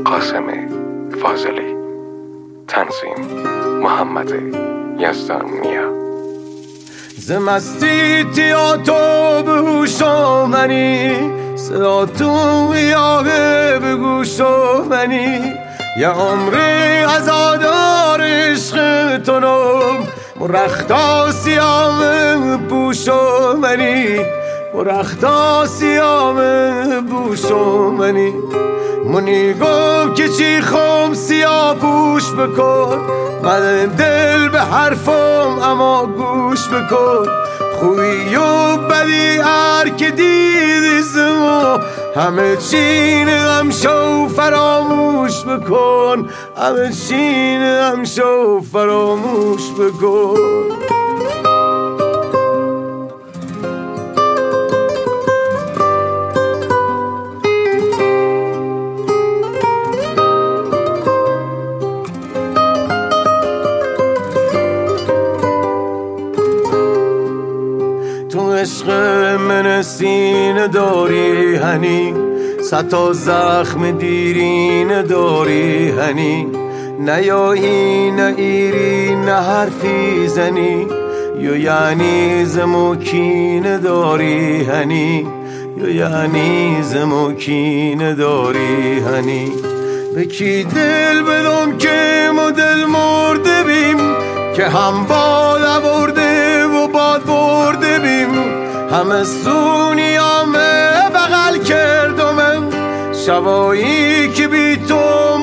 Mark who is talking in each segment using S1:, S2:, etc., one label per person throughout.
S1: قاسم فاضلی. تنظیم محمد یزدانیا.
S2: ز مستی تیاتو به هوش آمنی، صدا تو یاغه به گوش آمنی. یه عمر عزادار عشق تو نم، مرختا سیام بوش آمنی، مرختا سیام بوش آمنی. منی گفت که چی خوم سیاه پوش بکن، من دل به حرفم اما گوش بکن. خوبی و بدی هر که دیدی زمو، همه چین غم شو فراموش بکن، همه چین غم شو فراموش بکن. تو عشق من سینه داری هنی، صد تا زخم دیرین داری هنی. نیایی نه ایری نه حرفی زنی، یا یعنی زموکین داری هنی، یا یعنی زموکین داری هنی. به کی دل بدم که ما دل مرده بیم، که هم باد برده و باد برده بیم. همه سونیامه بغل کردم، شبایی که بی تو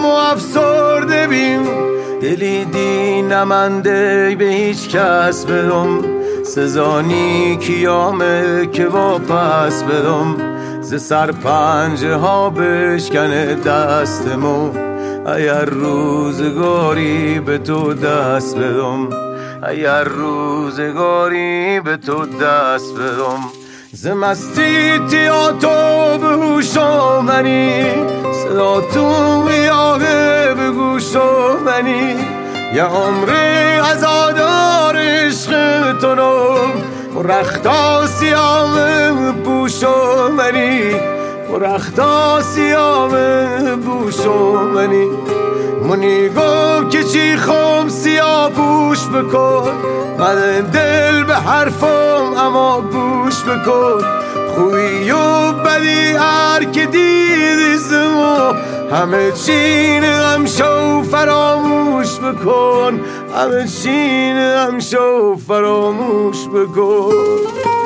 S2: افسرده بیم. دلی دی نمنده به هیچ کس بدم، سزانی کیامه که واپس بدم. ز سر پنجه ها بشکنه دستمو، اگر روزگاری به تو دست بدم، اگر روزگاری به تو دست بدم. ز مستی تیاتو به هوش آمنی، صدا تو یاغه به گوش آمنی. یه عمر عزادار عشق تو نم، مرختا سیام بوش آمنی، مرختا سیام بوش آمنی. منی گفت که چی خوم سیاه پوش بکن، من دل به حرفم اما گوش بکن. خوبی و بدی هر که دیدی زمو، همه چین غم شو فراموش بکن، همه چین غم شو فراموش بکن.